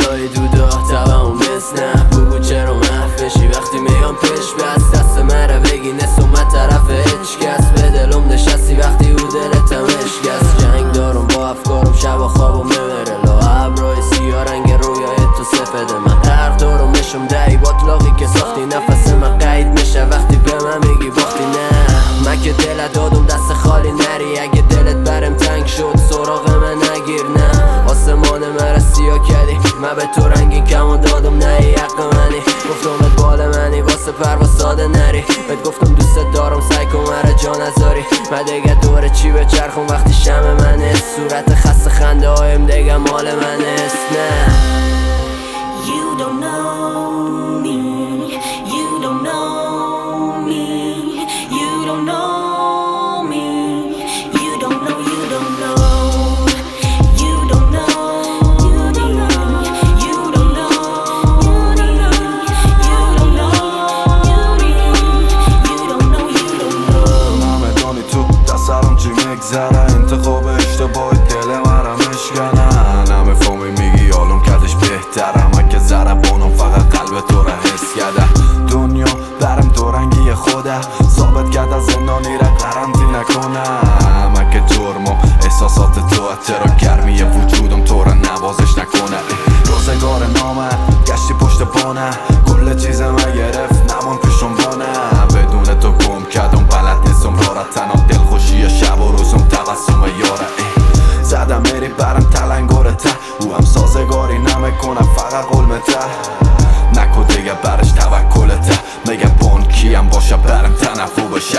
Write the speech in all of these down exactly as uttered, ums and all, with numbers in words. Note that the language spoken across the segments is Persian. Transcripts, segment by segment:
لای دودا تبمون بسنم بگو چرا محفشی وقتی میام پیش بس دست مره بگی نسومت طرف هیچ کس به دلم نشستی وقتی او دلتم اشکست جنگ دارم با افکارم شب و خوابم نمیره لا ابرای سیاه رنگ رویای تو سفده من غرق دارم میشم دهی باطلاقی که ساختی نفس من قید میشه وقتی به من میگی باختی نه من که دلت دادم دست خالی نری اگه دلت برم تنگ شد سراغ من نگیر نه آسمان مرا سیاه کردی من به تو رنگین کمو دادم نه حق منی گفتم ات بال منی واسه پرواز ساده نری بهت گفتم دوست دارم سعی کن مرا جا نذاری من دیگه دوره چی به چرخم وقتی شم منه صورت خسته خنده هایم دیگه مال منه نه You don't know me, you don't know me, you don't know me, you don't know, you don't know, you don't know me, you don't know me, you don't know me, you don't know, you don't know. همه تو دسترم چی میگذره انتخاب اشتباهی دل مرم اشکنه همه فهمی میگی حالم کدش بهترم که ضربانم فقط قلب تو را حس کرده دنیا برم دو رنگی خوده ثابت کرده زندانی را قرنطینه کنه من که جرمم احساسات تو چرا گرمی وجودم تو را نوازش نکنه روزگار نامه گشتی پشت پانه کل چیزم گرفت نمان پیشم بانه بدون تو گم کردم بلد نیستم را را تنها دلخوشی شب و روزم تبسم یاره زدم میری برم تلنگاره ته او هم سازگاری نمیکنه فقط قلمته نکو دیگه برش توکلته میگه بانکی هم باشه برم تنفو بشه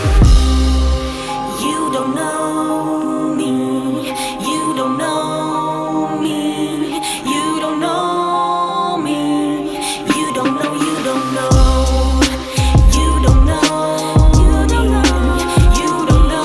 You don't know me, you don't know me, you don't know me, you don't know, you don't know, you don't know me, you don't know me, you don't know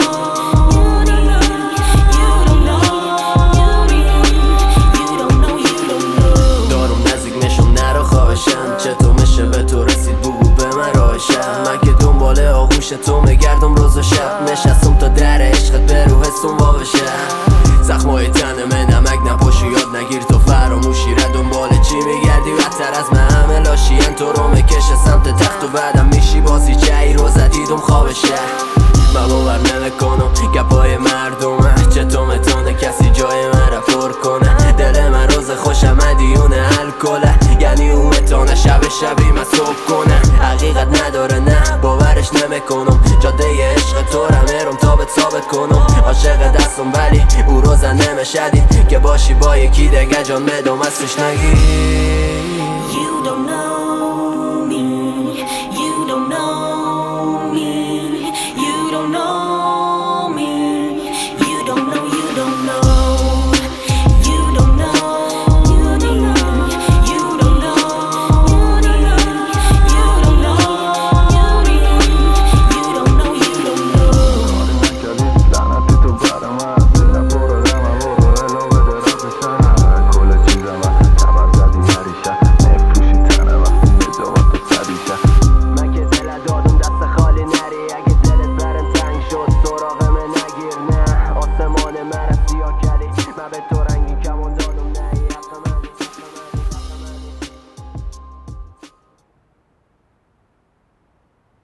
me, you don't know, you don't know. دارم نزدیک میشم نرو خواهشم چطور میشه به تو رسید بگو به من راهشم من که دنبال آغوش تو میگردم روز و شب نشستم تا در عشقت به رو حسم وا بشه زخمای تن من نمک نپاشو یاد نگیر تو فراموشی را دنبال چی میگردی بدتر از من همه لاشین تو رو میکشه سمت تخت و بعدم میشی بازی جایی رو زدیدم خوابشه من باور نمیکنم گپای مردمه چطور میتونه کسی جای من را پر کنه دل من روز خوشم دیونه الکله یعنی اون میتونه شب شبی من صبح کنه حقیقت نداره نه باورش نمیکنم جاده عشق تو را میرم تا بهت ثابت کنم عاشق دستم ولی او روزا نمیشدی که باشی با یکی دیگه جان میدم ازش نگی You don't know